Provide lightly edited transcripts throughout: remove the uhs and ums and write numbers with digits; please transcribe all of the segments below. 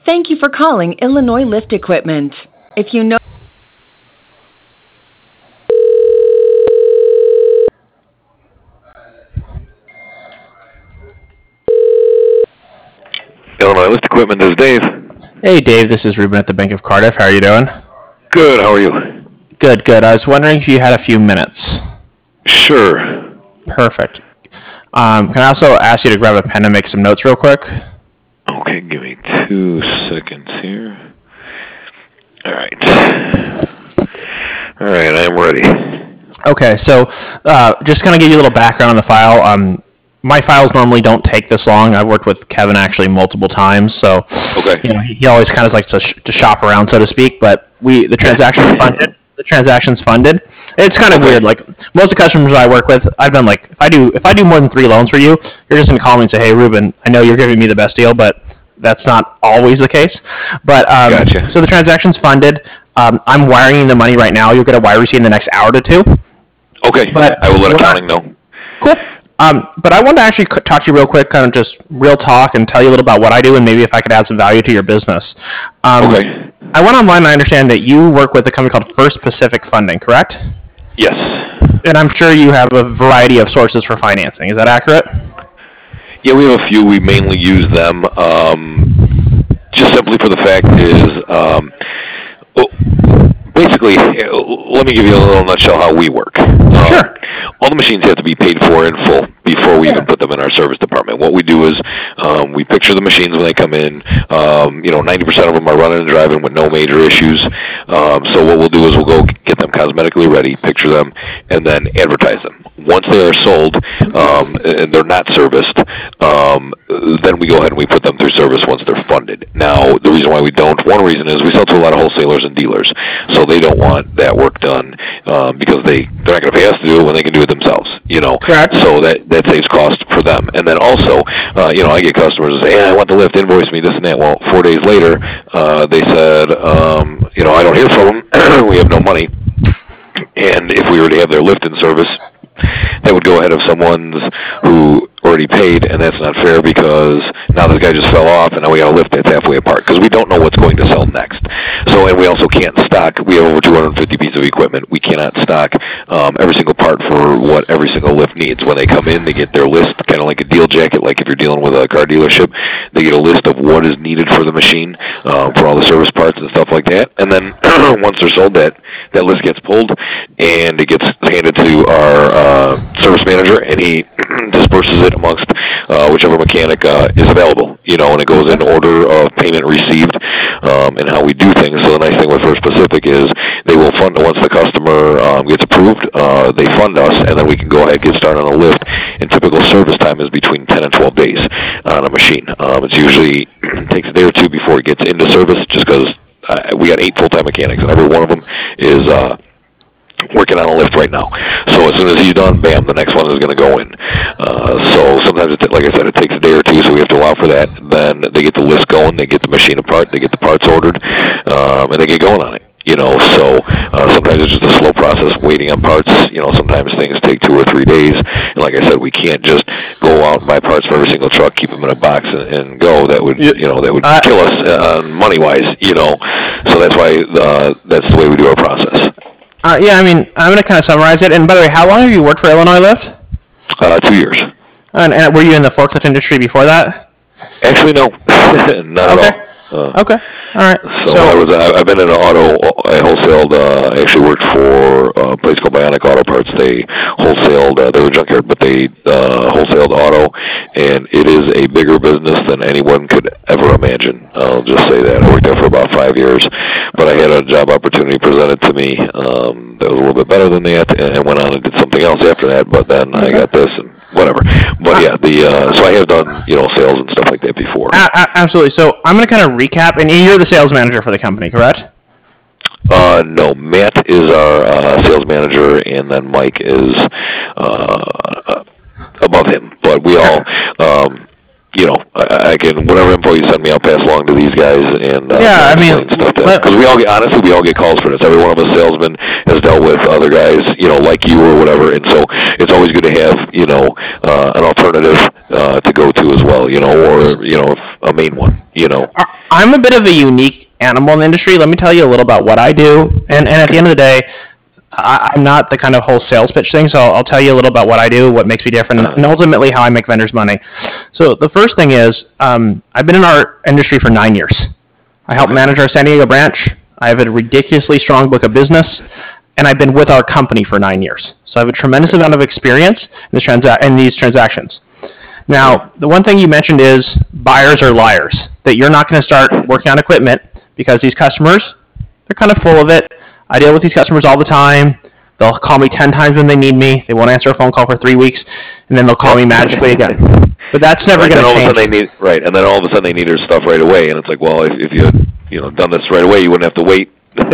Thank you for calling Illinois Lift Equipment. If you know... Illinois Lift Equipment, this is Dave. Hey Dave, this is Ruben at the Bank of Cardiff. How are you doing? Good, how are you? Good, good. I was wondering if you had a few minutes. Sure. Perfect. Can I also ask you to grab a pen and make some notes real quick? Okay, give me 2 seconds here. Alright, I am ready. Okay, so just kind of give you a little background on the file. My files normally don't take this long. I've worked with Kevin actually multiple times, so Okay. you know, he always kind of likes to shop around, so to speak. But the transaction's funded. The transaction's funded. It's kind of weird. Like most of the customers I work with, I've been like, if I do more than 3 loans for you, you're just gonna call me and say, "Hey, Ruben, I know you're giving me the best deal," but that's not always the case. But Gotcha. So the transaction's funded. I'm wiring the money right now. You'll get a wire receipt in the next hour to 2. Okay, But I will let accounting know. Cool. But I wanted to actually talk to you real quick, kind of just real talk, and tell you a little about what I do, and maybe if I could add some value to your business. Okay. I went online and I understand that you work with a company called First Pacific Funding, correct? Yes. And I'm sure you have a variety of sources for financing. Is that accurate? Yeah, we have a few. We mainly use them just simply for the fact is, basically, let me give you a little nutshell how we work. Sure. All the machines have to be paid for in full before we even put them in our service department. What we do is we picture the machines when they come in. 90% of them are running and driving with no major issues. So what we'll do is we'll go get them cosmetically ready, picture them, and then advertise them. Once they are sold and they're not serviced, then we go ahead and we put them through service once they're funded. Now, the reason why we don't, one reason is we sell to a lot of wholesalers and dealers, so they don't want that work done because they're not going to pay us to do it when they can do it themselves. Correct. So that saves cost for them. And then also, I get customers that say, "Hey, I want the lift, invoice me this and that." Well, 4 days later, they said, "I don't hear from them. We have no money." And if we were to have their lift in service, that would go ahead of someone's who already paid, and that's not fair because now the guy just fell off, and now we got a lift that's halfway apart because we don't know what's going to sell next. So, and we also can't stock. We have over 250 pieces of equipment. We cannot stock every single part for what every single lift needs. When they come in, they get their list, kind of like a deal jacket, like if you're dealing with a car dealership, they get a list of what is needed for the machine, for all the service parts and stuff like that. And then once they're sold, that list gets pulled, and it gets handed to our service manager, and he disperses it amongst whichever mechanic is available, and it goes in order of payment received and how we do things. So the nice thing with First Pacific is they will fund once the customer gets approved, they fund us, and then we can go ahead and get started on a lift. And typical service time is between 10 and 12 days on a machine. It's usually takes a day or two before it gets into service, just because we got 8 full-time mechanics, and every one of them is working on a lift right now. So as soon as he's done, bam, the next one is going to go in. So sometimes, like I said, it takes a day or two, so we have to allow for that. Then they get the list going, they get the machine apart, they get the parts ordered, and they get going on it. So sometimes it's just a slow process waiting on parts. Sometimes things take 2 or 3 days. And like I said, we can't just go out and buy parts for every single truck, keep them in a box, and go. That would, that would kill us money-wise. So that's why that's the way we do our process. Yeah, I mean, I'm going to kind of summarize it. And by the way, how long have you worked for Illinois Lift? 2 years. And were you in the forklift industry before that? Actually, no. Not at all. Okay. All right. So I've been in an auto. I wholesaled. I actually worked for a place called Bionic Auto Parts. They wholesaled. They were a junkyard, but they wholesaled auto, and it is a bigger business than anyone could ever imagine. I'll just say that. I worked there for about 5 years, but I had a job opportunity presented to me that was a little bit better than that, and went on and did something else after that. But then I got this and whatever. But yeah, so I have done sales and stuff like that before. Absolutely. So I'm going to kind of recap, and you're the sales manager for the company, correct? No, Matt is our sales manager, and then Mike is above him. But we all, I can, whatever info you send me, I'll pass along to these guys, and because we all get calls for this. Every one of us salesmen has dealt with other guys, like you or whatever, and so it's always good to have, an alternative to go to as well. or a main one. I'm a bit of a unique animal in the industry. Let me tell you a little about what I do, and at the end of the day, I'm not the kind of whole sales pitch thing, so I'll tell you a little about what I do, what makes me different, and ultimately how I make vendors money. So the first thing is, I've been in our industry for 9 years. I help manage our San Diego branch. I have a ridiculously strong book of business, and I've been with our company for 9 years. So I have a tremendous amount of experience in these transactions. Now, the one thing you mentioned is buyers are liars, that you're not going to start working on equipment because these customers, they're kind of full of it. I deal with these customers all the time. They'll call me 10 times when they need me. They won't answer a phone call for 3 weeks, and then they'll call me magically again. But that's never going to change. And then all of a sudden they need their stuff right away, and it's like, well, if you had done this right away, you wouldn't have to wait.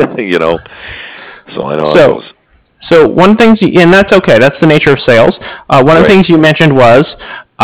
So I know how it goes. So one thing, and that's okay. That's the nature of sales. One of the things you mentioned was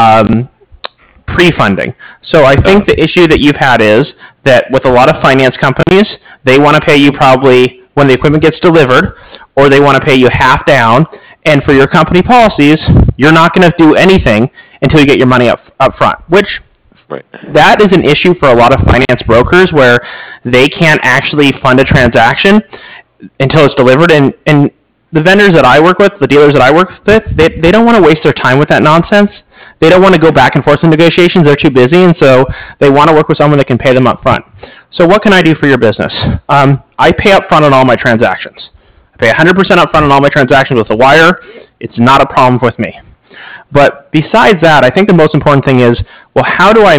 pre-funding. So I think the issue that you've had is that with a lot of finance companies, they want to pay you probably when the equipment gets delivered, or they want to pay you half down. And for your company policies, you're not going to do anything until you get your money up front, which that is an issue for a lot of finance brokers where they can't actually fund a transaction until it's delivered. And the vendors that I work with, the dealers that I work with, they don't want to waste their time with that nonsense. They don't want to go back and forth in negotiations. They're too busy, and so they want to work with someone that can pay them up front. So what can I do for your business? I pay up front on all my transactions. I pay 100% up front on all my transactions with a wire. It's not a problem with me. But besides that, I think the most important thing is, well, how do I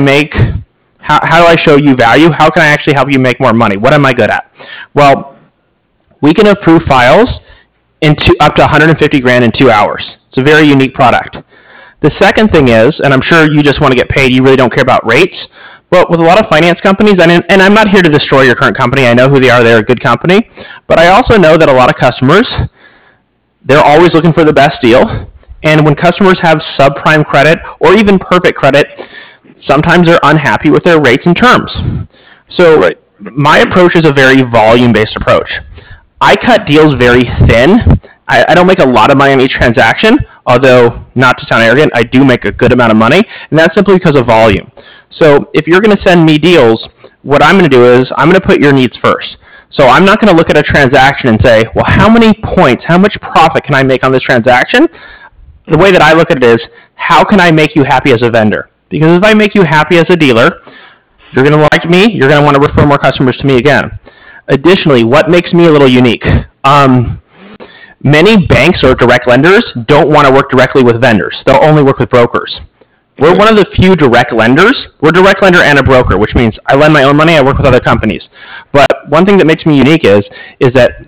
show you value? How can I actually help you make more money? What am I good at? Well, we can approve files up to 150 grand in 2 hours. It's a very unique product. The second thing is, and I'm sure you just want to get paid, you really don't care about rates, but with a lot of finance companies, and I'm not here to destroy your current company, I know who they are, they're a good company, but I also know that a lot of customers, they're always looking for the best deal, and when customers have subprime credit or even perfect credit, sometimes they're unhappy with their rates and terms. So my approach is a very volume-based approach. I cut deals very thin. I don't make a lot of money on each transaction, although, not to sound arrogant, I do make a good amount of money, and that's simply because of volume. So if you're going to send me deals, what I'm going to do is I'm going to put your needs first. So I'm not going to look at a transaction and say, well, how many points, how much profit can I make on this transaction? The way that I look at it is, how can I make you happy as a vendor? Because if I make you happy as a dealer, you're going to like me, you're going to want to refer more customers to me again. Additionally, what makes me a little unique? Many banks or direct lenders don't want to work directly with vendors. They'll only work with brokers. We're one of the few direct lenders. We're a direct lender and a broker, which means I lend my own money, I work with other companies. But one thing that makes me unique is that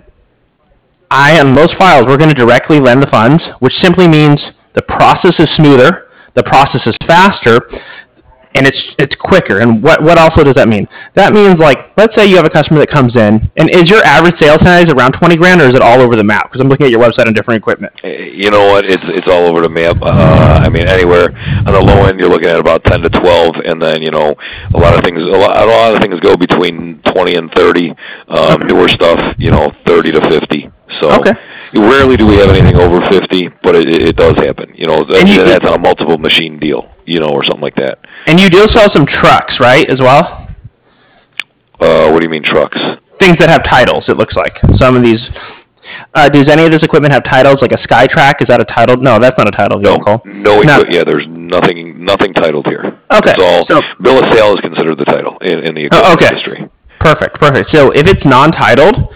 on most files, we're going to directly lend the funds, which simply means the process is smoother, the process is faster, and it's quicker. And what also does that mean? That means, like, let's say you have a customer that comes in, and is your average sales size around 20 grand, or is it all over the map? Because I'm looking at your website on different equipment. You know what? It's all over the map. Anywhere on the low end, you're looking at about 10 to 12, and then a lot of things go between 20 and 30. Newer stuff, 30 to 50. So rarely do we have anything over 50, but it does happen. That's on a multiple machine deal, or something like that. And you do sell some trucks, right, as well? What do you mean trucks? Things that have titles, it looks like. Some of these. Does any of this equipment have titles, like a SkyTrack? Is that a title? No, that's not a title vehicle. No. Yeah, there's nothing titled here. Okay. It's all, bill of sale is considered the title in the equipment industry. Perfect. So if it's non-titled,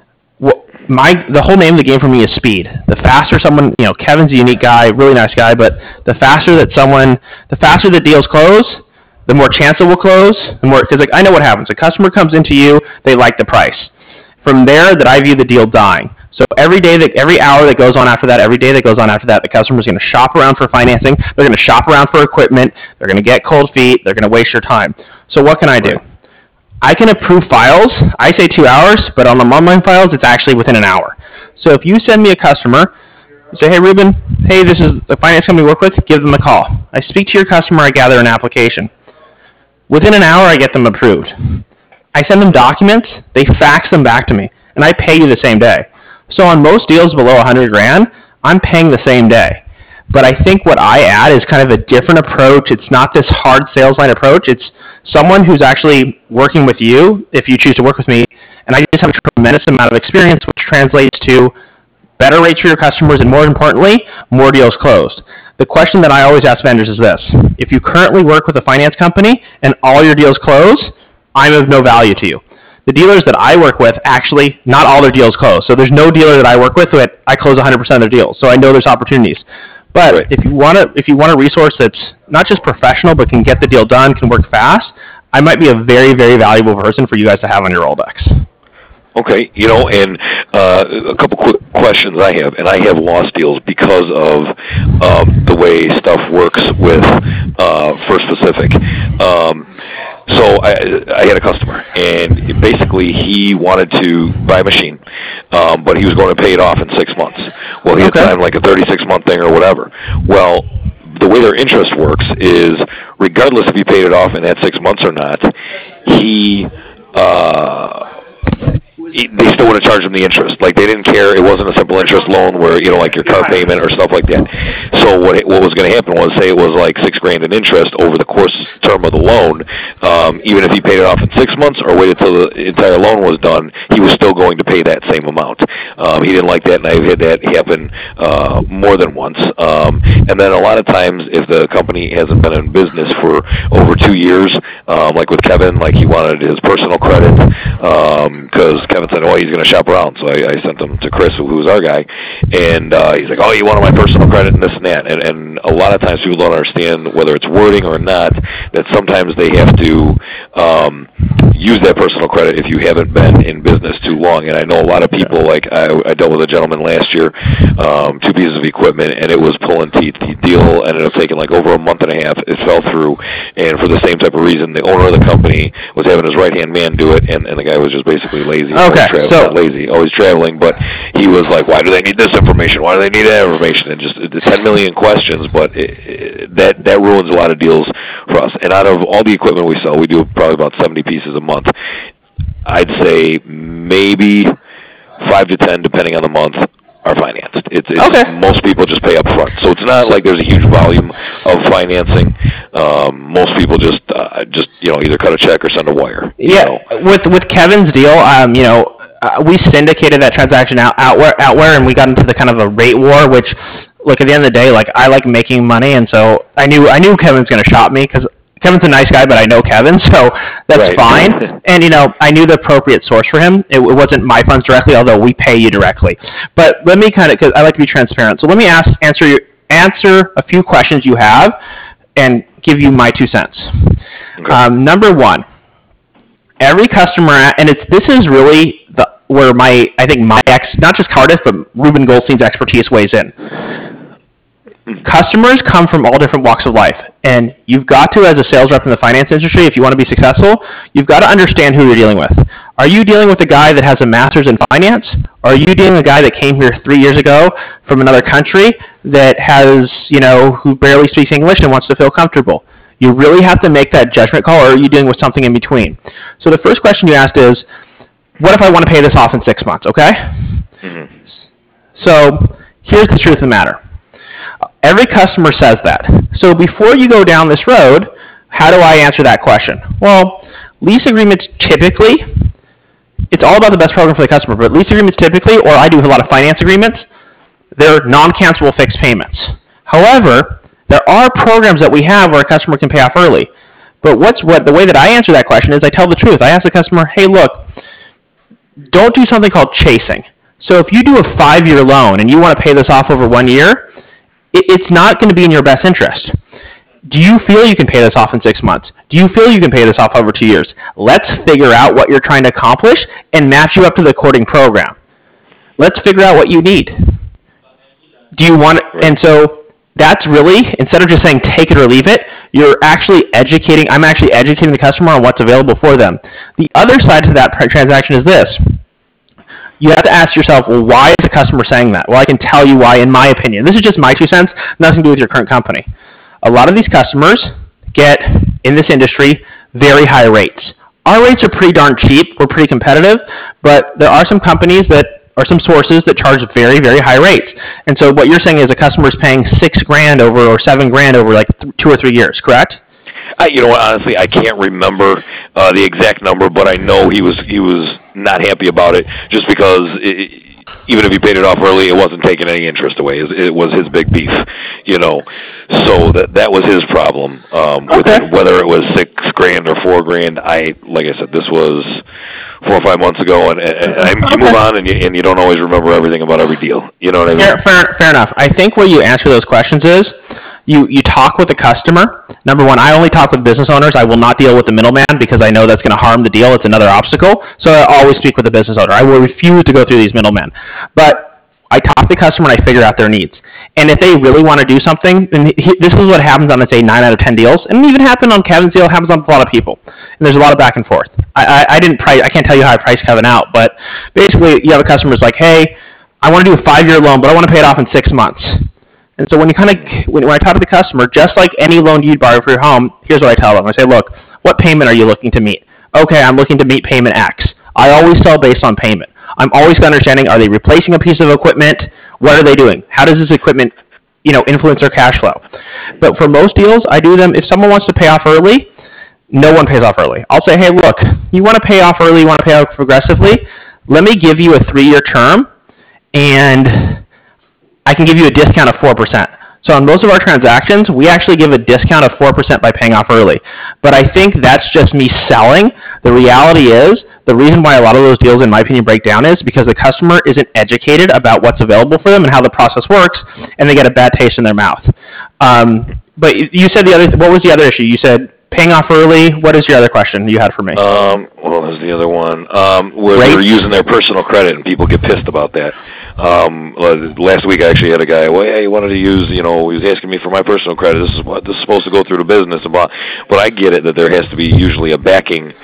the whole name of the game for me is speed. The faster someone, Kevin's a unique guy, really nice guy, but the faster that deals close, the more chance it will close, because I know what happens. A customer comes into you, they like the price. From there, that I view the deal dying. So every hour that goes on after that, the customer's going to shop around for financing, they're going to shop around for equipment, they're going to get cold feet, they're going to waste your time. So what can I do? I can approve files. I say 2 hours, but on the online files, it's actually within an hour. So if you send me a customer, you say, hey, Ruben, this is the finance company we work with, give them a call. I speak to your customer, I gather an application. Within an hour, I get them approved. I send them documents, they fax them back to me, and I pay you the same day. So on most deals below 100 grand, I'm paying the same day. But I think what I add is kind of a different approach. It's not this hard sales line approach. It's someone who's actually working with you, if you choose to work with me, and I just have a tremendous amount of experience, which translates to better rates for your customers, and more importantly, more deals closed. The question that I always ask vendors is this: if you currently work with a finance company and all your deals close, I'm of no value to you. The dealers that I work with, actually, not all their deals close. So there's no dealer that I work with that I close 100% of their deals. So I know there's opportunities. But Right. if you want a resource that's not just professional but can get the deal done, can work fast, I might be a very, very valuable person for you guys to have on your Rolodex. Okay, and a couple quick questions I have, and I have lost deals because of the way stuff works with First Pacific. So I had a customer, and basically he wanted to buy a machine, but he was going to pay it off in 6 months. Well, he had signed like a 36-month thing or whatever. Well, the way their interest works is, regardless if he paid it off in that 6 months or not, they still would have charged him the interest. Like, they didn't care. It wasn't a simple interest loan where, like your car payment or stuff like that. So what was going to happen was, say it was like $6,000 in interest over the course term of the loan. Even if he paid it off in 6 months or waited till the entire loan was done, he was still going to pay that same amount. He didn't like that, and I've had that happen more than once. And then a lot of times, if the company hasn't been in business for over 2 years, like with Kevin, like he wanted his personal credit, because Kevin said, he's going to shop around. So I sent him to Chris, who was our guy, and he's like, you wanted my personal credit and this and that. And a lot of times people don't understand, whether it's wording or not, that sometimes they have to use that personal credit if you haven't been in business too long. And I know a lot of people, like I dealt with a gentleman last year, 2 pieces of equipment, and it was pulling teeth. The deal ended up taking like over a month and a half. It fell through, and for the same type of reason, the owner of the company was having his right-hand man do it, and the guy was just basically lazy. Okay, not lazy, always traveling, but he was like, why do they need this information? Why do they need that information? And just 10 million questions, but that ruins a lot of deals for us. And out of all the equipment we sell, we do probably about 70 pieces a month. I'd say maybe 5 to 10, depending on the month, are financed. It's okay. Most people just pay up front, so it's not like there's a huge volume of financing. Most people just either cut a check or send a wire. With Kevin's deal, we syndicated that transaction out where, and we got into the kind of a rate war, which, look, at the end of the day, like, I like making money, and so I knew Kevin's going to shop me, because Kevin's a nice guy, but I know Kevin, so that's fine. And, I knew the appropriate source for him. It wasn't my funds directly, although we pay you directly. But let me because I like to be transparent. So let me answer a few questions you have and give you my 2 cents. Okay. Number one, every customer, and this is really where my not just Cardiff, but Ruben Goldstein's expertise weighs in. Customers come from all different walks of life, and you've got to, as a sales rep in the finance industry, if you want to be successful, you've got to understand who you're dealing with. Are you dealing with a guy that has a master's in finance? Or are you dealing with a guy that came here 3 years ago from another country that has, who barely speaks English and wants to feel comfortable? You really have to make that judgment call, or are you dealing with something in between? So the first question you asked is, what if I want to pay this off in 6 months, okay? Mm-hmm. So here's the truth of the matter. Every customer says that. So before you go down this road, how do I answer that question? Well, lease agreements typically, it's all about the best program for the customer, but lease agreements typically, or I do a lot of finance agreements, they're non-cancelable fixed payments. However, there are programs that we have where a customer can pay off early. But the way that I answer that question is I tell the truth. I ask the customer, hey, look, don't do something called chasing. So if you do a 5-year loan and you want to pay this off over 1 year, it's not going to be in your best interest. Do you feel you can pay this off in 6 months? Do you feel you can pay this off over 2 years? Let's figure out what you're trying to accomplish and match you up to the according program. Let's figure out what you need. Do you want it? And so that's really, instead of just saying take it or leave it, I'm actually educating the customer on what's available for them. The other side to that transaction is this. You have to ask yourself, well, why is the customer saying that? Well, I can tell you why, in my opinion. This is just my 2 cents, nothing to do with your current company. A lot of these customers get, in this industry, very high rates. Our rates are pretty darn cheap. We're pretty competitive, but there are some companies that or some sources that charge very, very high rates. And so what you're saying is a customer is paying $6,000 over or $7,000 over like 2 or 3 years, correct? You know what? Honestly, I can't remember the exact number, but I know he was not happy about it just because even if he paid it off early, it wasn't taking any interest away. It was his big beef, you know. So that was his problem. With it, whether it was $6,000 or $4,000, like I said, this was 4 or 5 months ago, and you move on, and you don't always remember everything about every deal. You know what I mean? Fair enough. I think where you answer those questions is you talk with the customer. Number one, I only talk with business owners. I will not deal with the middleman because I know that's going to harm the deal. It's another obstacle. So I always speak with the business owner. I will refuse to go through these middlemen. But I talk to the customer and I figure out their needs. And if they really want to do something, then this is what happens on, let's say, 9 out of 10 deals. And it even happened on Kevin's deal. It happens on a lot of people. And there's a lot of back and forth. I can't tell you how I price Kevin out, but basically you have a customer who's like, hey, I want to do a 5-year loan, but I want to pay it off in 6 months. And so when I talk to the customer, just like any loan you'd borrow for your home, here's what I tell them. I say, look, what payment are you looking to meet? Okay, I'm looking to meet payment X. I always sell based on payment. I'm always understanding, are they replacing a piece of equipment? What are they doing? How does this equipment, influence their cash flow? But for most deals, I do them, if someone wants to pay off early, no one pays off early. I'll say, hey, look, you want to pay off early, you want to pay off progressively, let me give you a 3-year term, and I can give you a discount of 4%. So on most of our transactions, we actually give a discount of 4% by paying off early. But I think that's just me selling. The reality is, the reason why a lot of those deals, in my opinion, break down is because the customer isn't educated about what's available for them and how the process works, and they get a bad taste in their mouth. But you said what was the other issue? You said paying off early. What is your other question you had for me? What was the other one? Where they're using their personal credit, and people get pissed about that. Last week I actually had a guy, he wanted to use, he was asking me for my personal credit. This is supposed to go through the business, but I get it that there has to be usually a backing,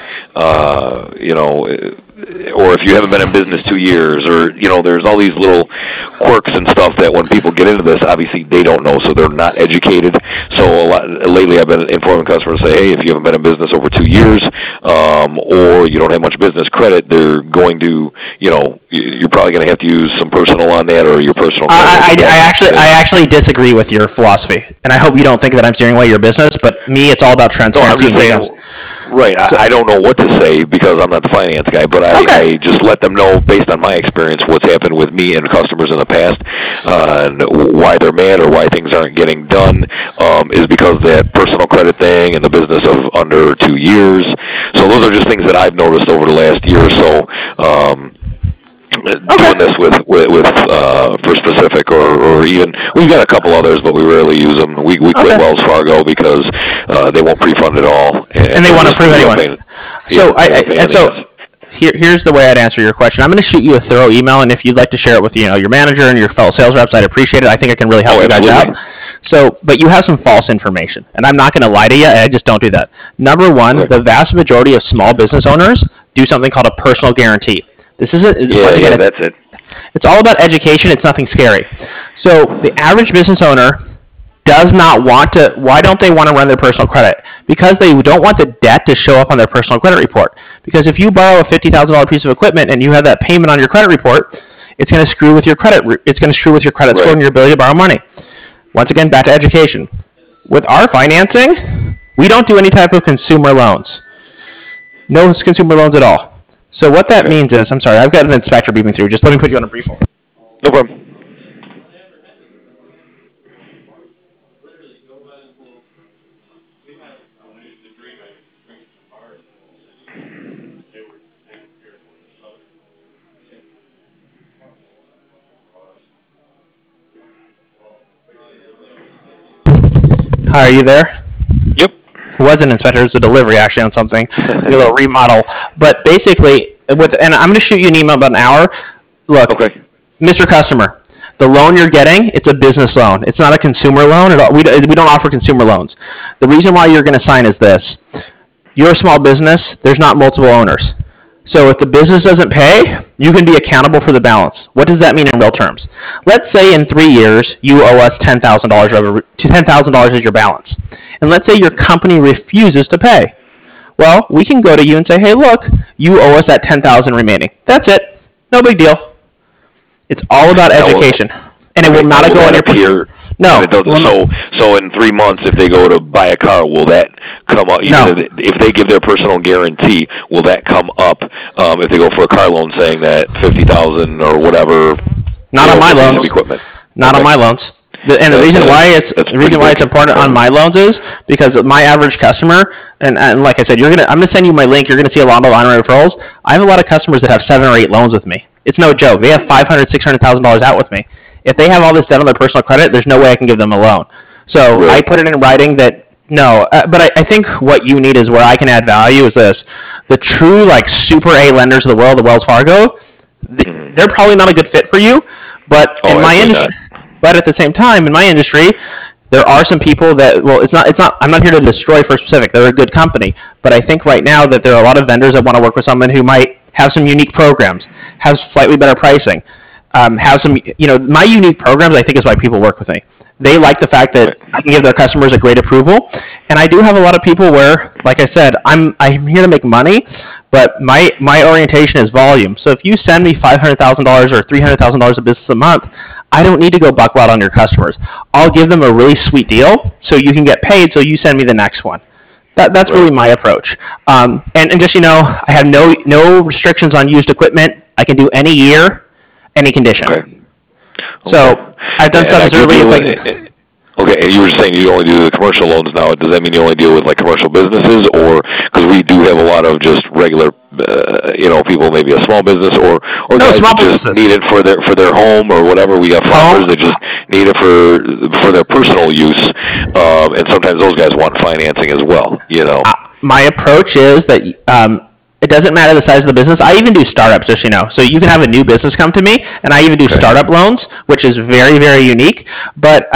or if you haven't been in business 2 years, or there's all these little quirks and stuff that when people get into this, obviously they don't know, so they're not educated. So lately I've been informing customers, say, hey, if you haven't been in business over 2 years, or you don't have much business credit, they're going to, you're probably going to have to use some personal on that, or your personal. I actually disagree with your philosophy, and I hope you don't think that I'm steering away your business. But me, it's all about transparency. Right. I don't know what to say because I'm not the finance guy, but I just let them know based on my experience what's happened with me and customers in the past, and why they're mad or why things aren't getting done is because that personal credit thing and the business of under 2 years. So those are just things that I've noticed over the last year or so. Doing this with First Pacific or even we've got a couple others, but we rarely use them. We quit Wells Fargo because they won't pre-fund at all, and they want to prove anyone. Here's the way I'd answer your question. I'm going to shoot you a thorough email, and if you'd like to share it with your manager and your fellow sales reps, I'd appreciate it. I think I can really help you guys out. So, but you have some false information, and I'm not going to lie to you. I just don't do that. Number one, the vast majority of small business owners do something called a personal guarantee. This isn't. That's it. It's all about education. It's nothing scary. So the average business owner does not want to. Why don't they want to run their personal credit? Because they don't want the debt to show up on their personal credit report. Because if you borrow a $50,000 piece of equipment and you have that payment on your credit report, it's going to screw with your credit. It's going to screw with your credit score and your ability to borrow money. Once again, back to education. With our financing, we don't do any type of consumer loans. No consumer loans at all. So what that means is, I'm sorry, I've got an inspector beeping through. Just let me put you on a brief hold. No problem. Hi, are you there? Yep. It wasn't an inspector, it was a delivery actually on something, a little remodel. But basically, and I'm going to shoot you an email about an hour. Look, Mr. Customer, the loan you're getting, it's a business loan. It's not a consumer loan at all. We don't offer consumer loans. The reason why you're going to sign is this. You're a small business, there's not multiple owners. So if the business doesn't pay, you can be accountable for the balance. What does that mean in real terms? Let's say in 3 years, you owe us $10,000 $10,000 is your balance. And let's say your company refuses to pay. Well, we can go to you and say, hey, look, you owe us that $10,000 remaining. That's it. No big deal. It's all about education, and it will not go on your peer. No. So in 3 months, if they go to buy a car, will that come up? No. If they give their personal guarantee, will that come up if they go for a car loan, saying that 50,000 or whatever? Not on my loans. Equipment. Not on my loans. And the reason why it's important on my loans is because my average customer, and like I said, I'm gonna send you my link. You're gonna see a lot of online referrals. I have a lot of customers that have 7 or 8 loans with me. It's no joke. They have $500,000, $600,000 out with me. If they have all this debt on their personal credit, there's no way I can give them a loan. So I put it in writing that no. But I think what you need is where I can add value is this: the true like super A lenders of the world, the Wells Fargo, they're probably not a good fit for you. But in my industry. But at the same time, in my industry, there are some people that, well, it's not, I'm not here to destroy First Pacific. They're a good company. But I think right now that there are a lot of vendors that want to work with someone who might have some unique programs, have slightly better pricing, have some, my unique programs, I think, is why people work with me. They like the fact that I can give their customers a great approval. And I do have a lot of people where, like I said, I'm here to make money, but my orientation is volume. So if you send me $500,000 or $300,000 of business a month, I don't need to go buck wild on your customers. I'll give them a really sweet deal so you can get paid, so you send me the next one. That's really my approach. And just, I have no restrictions on used equipment. I can do any year, any condition. Okay. So I've done stuff that's really Okay, and you were saying you only do the commercial loans now. Does that mean you only deal with like commercial businesses, or because we do have a lot of just regular, people, maybe a small business or guys that just need it for their home or whatever. We got farmers that just need it for their personal use, and sometimes those guys want financing as well. My approach is that it doesn't matter the size of the business. I even do startups, just so you can have a new business come to me, and I even do startup loans, which is very, very unique. But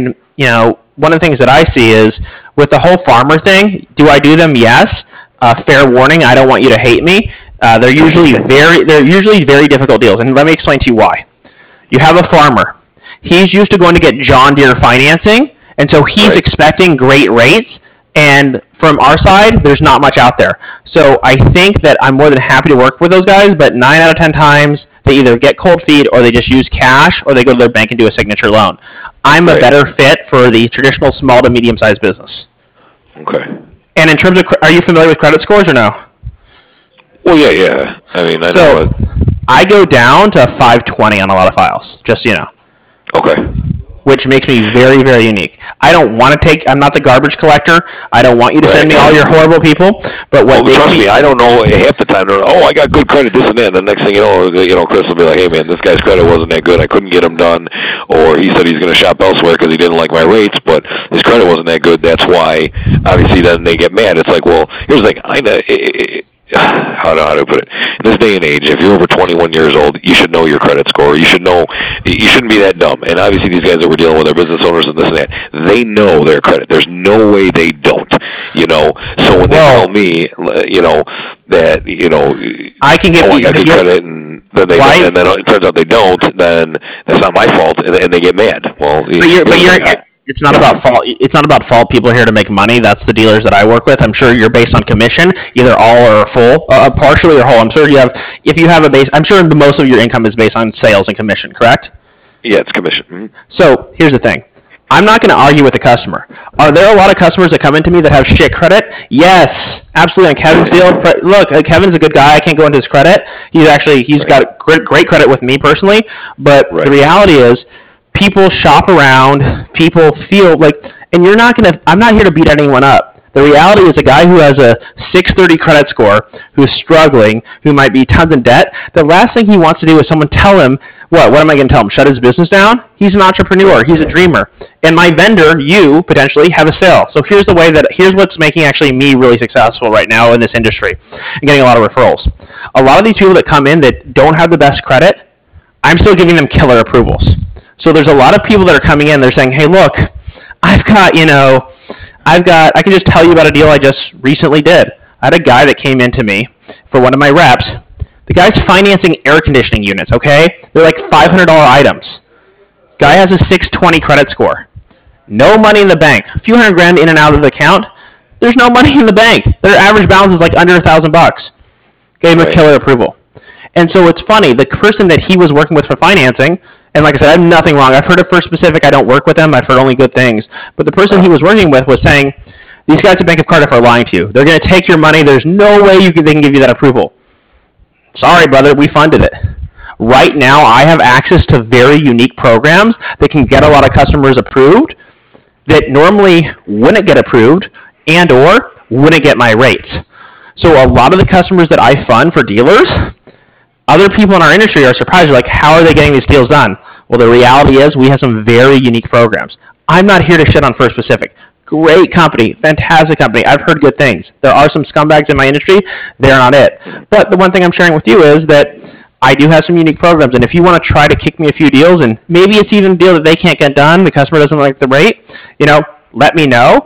one of the things that I see is with the whole farmer thing. Do I do them? Yes. Fair warning. I don't want you to hate me. They're usually very difficult deals, and let me explain to you why. You have a farmer. He's used to going to get John Deere financing, and so he's expecting great rates. And from our side, there's not much out there. So I think that I'm more than happy to work with those guys, but 9 out of 10 times, they either get cold feet or they just use cash or they go to their bank and do a signature loan. I'm a better fit for the traditional small to medium-sized business. Okay. And in terms of, are you familiar with credit scores or no? Well, yeah. I mean, I know. I go down to 520 on a lot of files, just so you know. Okay. Which makes me very, very unique. I don't want to I'm not the garbage collector. I don't want you to send me all your horrible people. But trust me, I don't know half the time. I got good credit, this and that. And the next thing you know, Chris will be like, hey man, this guy's credit wasn't that good. I couldn't get him done, or he said he's going to shop elsewhere because he didn't like my rates, but his credit wasn't that good. That's why, obviously, then they get mad. It's like, well, here's the thing. How to put it? In this day and age, if you're over 21 years old, you should know your credit score. You should know. You shouldn't be that dumb. And obviously, these guys that we're dealing with are business owners and this and that. They know their credit. There's no way they don't. So when they tell me, that I can get I got good credit, and then and then it turns out they don't, then that's not my fault, and they get mad. Well, it's not about fault. It's not about fault. People are here to make money. That's the dealers that I work with. I'm sure you're based on commission, either all or full, partially or whole. I'm sure if you have a base, I'm sure most of your income is based on sales and commission, correct? Yeah, it's commission. Mm-hmm. So here's the thing. I'm not going to argue with the customer. Are there a lot of customers that come into me that have shit credit? Yes, absolutely. On Kevin's deal, look, Kevin's a good guy. I can't go into his credit. He's got great credit with me personally. But the reality is, people shop around, people feel like, and I'm not here to beat anyone up. The reality is a guy who has a 630 credit score, who's struggling, who might be tons in debt, the last thing he wants to do is someone tell him, what am I going to tell him? Shut his business down? He's an entrepreneur. He's a dreamer. And my vendor, you, potentially, have a sale. So here's what's making actually me really successful right now in this industry and getting a lot of referrals. A lot of these people that come in that don't have the best credit, I'm still giving them killer approvals. So there's a lot of people that are coming in, they're saying, hey, look, I can just tell you about a deal I just recently did. I had a guy that came into me for one of my reps. The guy's financing air conditioning units, okay? They're like $500 items. Guy has a 620 credit score. No money in the bank. A few $100,000 in and out of the account. There's no money in the bank. Their average balance is like under $1,000. Gave him a killer approval. And so it's funny, the person that he was working with for financing, and like I said, I have nothing wrong. I've heard of First Pacific. I don't work with them. I've heard only good things. But the person he was working with was saying, these guys at Bank of Cardiff are lying to you. They're going to take your money. There's no way they can give you that approval. Sorry, brother, we funded it. Right now, I have access to very unique programs that can get a lot of customers approved that normally wouldn't get approved and or wouldn't get my rates. So a lot of the customers that I fund for dealers, other people in our industry are surprised. They're like, how are they getting these deals done? Well, the reality is we have some very unique programs. I'm not here to shit on First Pacific. Great company, fantastic company. I've heard good things. There are some scumbags in my industry. They're not it. But the one thing I'm sharing with you is that I do have some unique programs, and if you want to try to kick me a few deals, and maybe it's even a deal that they can't get done, the customer doesn't like the rate, let me know.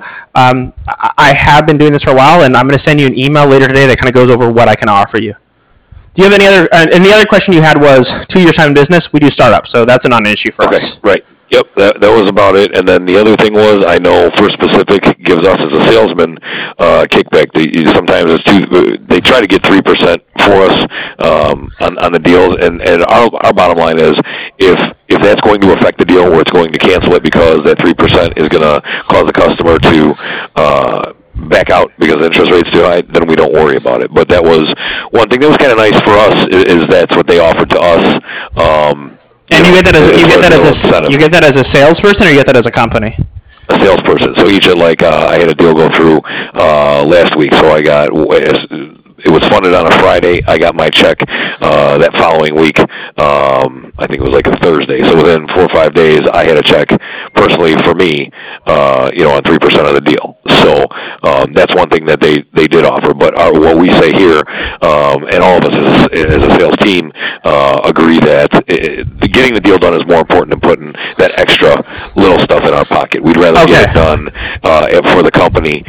I have been doing this for a while, and I'm going to send you an email later today that kind of goes over what I can offer you. Do you have any other? And the other question you had was 2 years time in business. We do startups, so that's a non-issue for us. Right. Yep, that was about it. And then the other thing was, I know First Pacific gives us as a salesman kickback. Sometimes they try to get 3% for us on the deals. And our bottom line is, if that's going to affect the deal, where it's going to cancel it because that 3% is going to cause the customer to back out because the interest rate's too high, then we don't worry about it. But that was one thing that was kind of nice for us, is that's what they offered to us. And you get that as a salesperson, or you get that as a company? A salesperson. So each I had a deal go through last week, so it was funded on a Friday. I got my check that following week. I think it was like a Thursday. So within 4 or 5 days, I had a check personally for me, on 3% of the deal. So that's one thing that they did offer. But what we say here, and all of us as a sales team agree that getting the deal done is more important than putting that extra little stuff in our pocket. We'd rather get it done for the company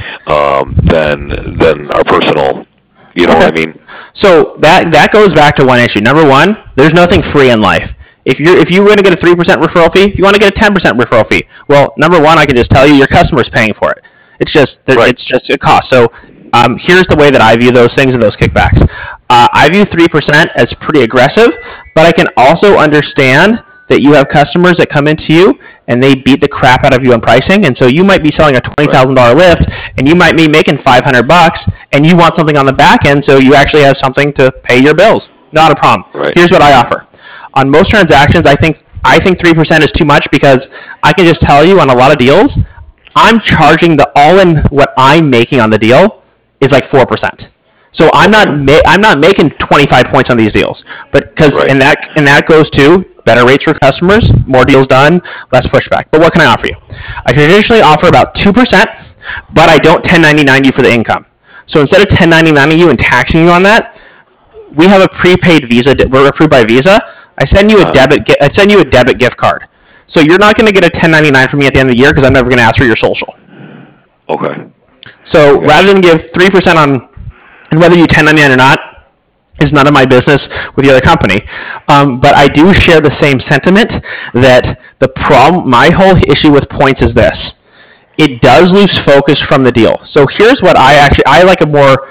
than our personal. You know what I mean? So that goes back to one issue. Number one, there's nothing free in life. If you're going to get a 3% referral fee, if you want to get a 10% referral fee, well, number one, I can just tell you your customer's paying for it. It's just a cost. So here's the way that I view those things and those kickbacks. I view 3% as pretty aggressive, but I can also understand that you have customers that come into you and they beat the crap out of you on pricing, and so you might be selling a $20,000 lift and you might be making $500 and you want something on the back end, so you actually have something to pay your bills. Not a problem. Right. Here's what I offer. On most transactions, I think 3% is too much, because I can just tell you on a lot of deals, I'm charging the all-in, what I'm making on the deal is like 4%. So I'm not making 25 points on these deals, but because and that goes to better rates for customers, more deals done, less pushback. But what can I offer you? I traditionally offer about 2%, but I don't 1099 you for the income. So instead of 1099ing you and taxing you on that, we have a prepaid Visa. We're approved by Visa. I send you a debit gift card. So you're not going to get a 1099 from me at the end of the year, because I'm never going to ask for your social. Okay. So rather than give 3% on, and whether you 1099 or not is none of my business with the other company. But I do share the same sentiment that my whole issue with points is this. It does lose focus from the deal. So here's what I like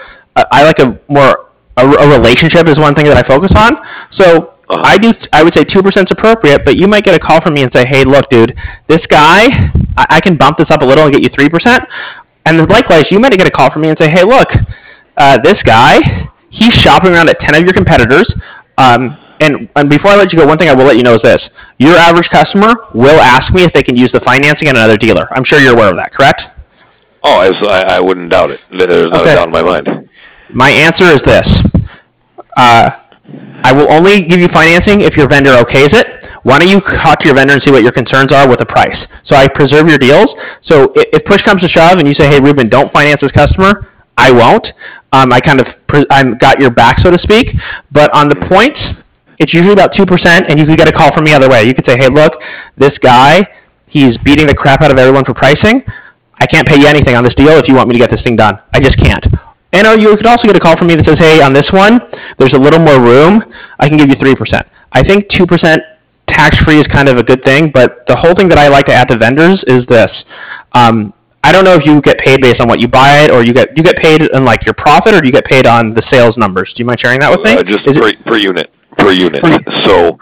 a relationship is one thing that I focus on. So I would say 2% is appropriate, but you might get a call from me and say, hey, look, dude, this guy, I can bump this up a little and get you 3%. And likewise, you might get a call from me and say, hey, look, this guy, he's shopping around at 10 of your competitors. And before I let you go, one thing I will let you know is this. Your average customer will ask me if they can use the financing at another dealer. I'm sure you're aware of that, correct? Oh, I wouldn't doubt it. There's no doubt in my mind. My answer is this. I will only give you financing if your vendor okays it. Why don't you talk to your vendor and see what your concerns are with the price? So I preserve your deals. So if push comes to shove and you say, hey, Ruben, don't finance this customer, I won't. I'm got your back, so to speak. But on the points, it's usually about 2%, and you could get a call from me either way. You could say, hey, look, this guy, he's beating the crap out of everyone for pricing. I can't pay you anything on this deal if you want me to get this thing done. I just can't. And you could also get a call from me that says, hey, on this one, there's a little more room. I can give you 3%. I think 2% tax-free is kind of a good thing, but the whole thing that I like to add to vendors is this. I don't know if you get paid based on what you buy it, or you get paid on like your profit, or do you get paid on the sales numbers? Do you mind sharing that with me? Just per unit. So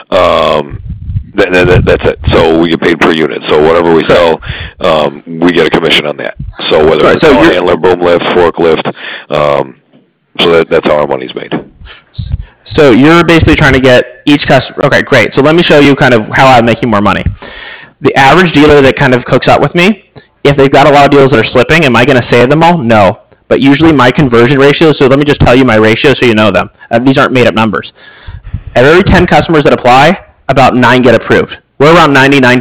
that's it. So we get paid per unit. So whatever we sell, we get a commission on that. So whether it's a handler, boom lift, forklift, so that's how our money's made. So you're basically trying to get each customer. Okay, great. So let me show you kind of how I'm making more money. The average dealer that kind of cooks up with me, if they've got a lot of deals that are slipping, am I going to save them all? No. But usually my conversion ratios, so let me just tell you my ratios so you know them. These aren't made up numbers. At every 10 customers that apply, about 9 get approved. We're around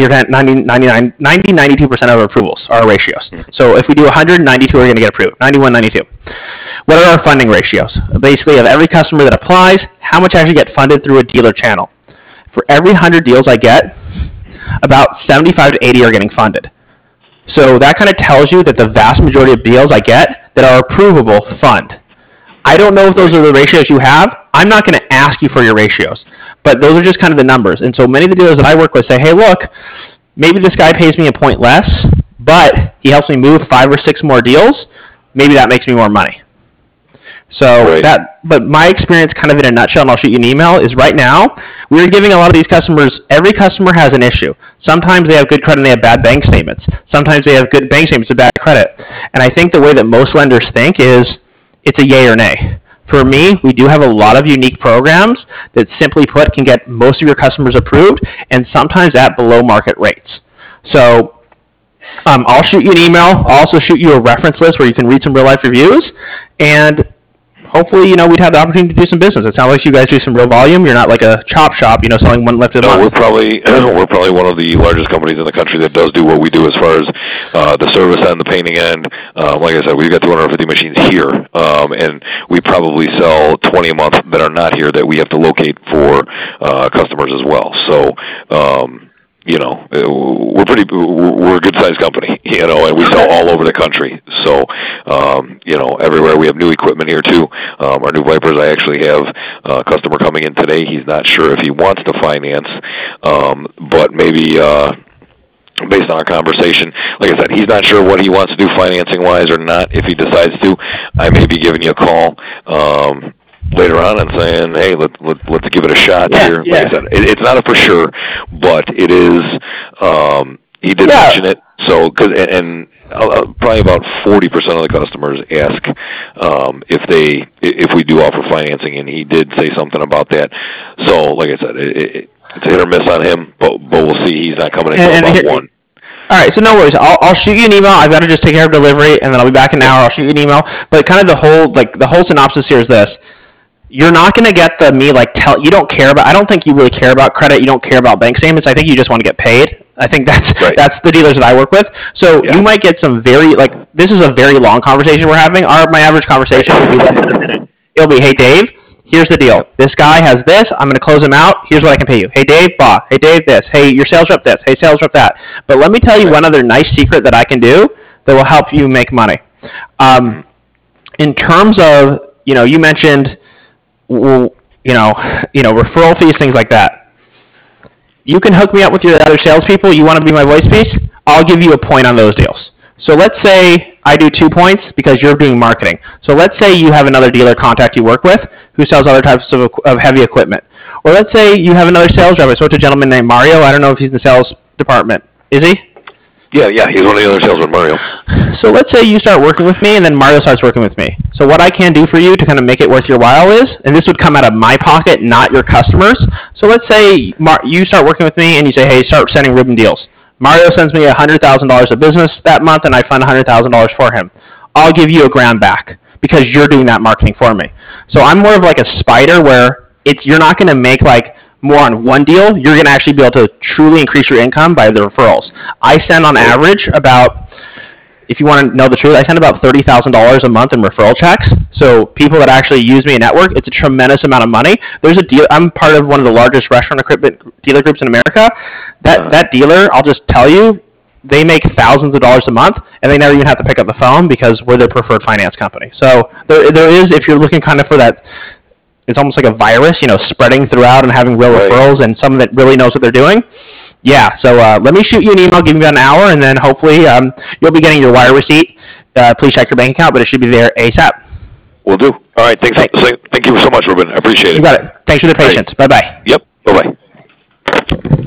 92% of approvals are our ratios. So if we do 100, 92 are going to get approved. 91, 92. What are our funding ratios? Basically, of every customer that applies, how much actually get funded through a dealer channel? For every 100 deals I get, about 75 to 80 are getting funded. So that kind of tells you that the vast majority of deals I get that are approvable fund. I don't know if those are the ratios you have. I'm not going to ask you for your ratios, but those are just kind of the numbers. And so many of the dealers that I work with say, hey, look, maybe this guy pays me a point less, but he helps me move 5 or 6 more deals. Maybe that makes me more money. So but my experience kind of in a nutshell, and I'll shoot you an email, is right now, we're giving a lot of these customers, every customer has an issue. Sometimes they have good credit and they have bad bank statements. Sometimes they have good bank statements and bad credit. And I think the way that most lenders think is it's a yay or nay. For me, we do have a lot of unique programs that simply put can get most of your customers approved, and sometimes at below market rates. So I'll shoot you an email. I'll also shoot you a reference list where you can read some real life reviews, and hopefully, we'd have the opportunity to do some business. It sounds like you guys do some real volume. You're not like a chop shop, selling one lift a month. We're probably one of the largest companies in the country that does do what we do as far as the service end, the painting end. Like I said, we've got 250 machines here, and we probably sell 20 a month that are not here that we have to locate for customers as well. So, we're a good-sized company, and we sell all over the country. So, everywhere. We have new equipment here, too. Our new Vipers, I actually have a customer coming in today. He's not sure if he wants to finance, but maybe based on our conversation, like I said, he's not sure what he wants to do financing-wise or not. If he decides to, I may be giving you a call later on and saying, hey, let's give it a shot here. Like I said, it's not a for sure, but it is, he did mention it. So, probably about 40% of the customers ask if we do offer financing, and he did say something about that. So, like I said, it's hit or miss on him, but we'll see. He's not coming in until about 1. All right, so no worries. I'll shoot you an email. I've got to just take care of delivery, and then I'll be back in an hour. I'll shoot you an email. But kind of the whole synopsis here is this. You're not going to get you don't care about, I don't think you really care about credit. You don't care about bank statements. I think you just want to get paid. I think that's the dealers that I work with. So you might get some this is a very long conversation we're having. My average conversation will be less than a minute. It'll be, hey, Dave, here's the deal. This guy has this. I'm going to close him out. Here's what I can pay you. Hey, Dave, blah. Hey, Dave, this. Hey, your sales rep, this. Hey, sales rep, that. But let me tell you one other nice secret that I can do that will help you make money. In terms of, you mentioned, referral fees, things like that. You can hook me up with your other salespeople. You want to be my voice piece? I'll give you a point on those deals. So let's say I do 2 points because you're doing marketing. So let's say you have another dealer contact you work with who sells other types of heavy equipment. Or let's say you have another sales rep. I spoke to a gentleman named Mario. I don't know if he's in the sales department. Is he? Yeah, he's one of the other salesmen, Mario. So let's say you start working with me, and then Mario starts working with me. So what I can do for you to kind of make it worth your while is, and this would come out of my pocket, not your customers. So let's say you start working with me, and you say, hey, start sending ribbon deals. Mario sends me $100,000 of business that month, and I fund $100,000 for him. I'll give you $1,000 back because you're doing that marketing for me. So I'm more of like a spider where you're not going to make more on one deal. You're going to actually be able to truly increase your income by the referrals. I send on average about, if you want to know the truth, I send about $30,000 a month in referral checks. So people that actually use me in network, it's a tremendous amount of money. There's a deal. I'm part of one of the largest restaurant equipment dealer groups in America. That dealer, I'll just tell you, they make thousands of dollars a month, and they never even have to pick up the phone because we're their preferred finance company. So there is, if you're looking kind of for that, it's almost like a virus, spreading throughout and having real referrals and someone that really knows what they're doing. Yeah, so let me shoot you an email, give you about an hour, and then hopefully you'll be getting your wire receipt. Please check your bank account, but it should be there ASAP. Will do. All right, thanks. Thank you so much, Ruben. I appreciate it. You got it. Thanks for the patience. Bye-bye. Yep, bye-bye.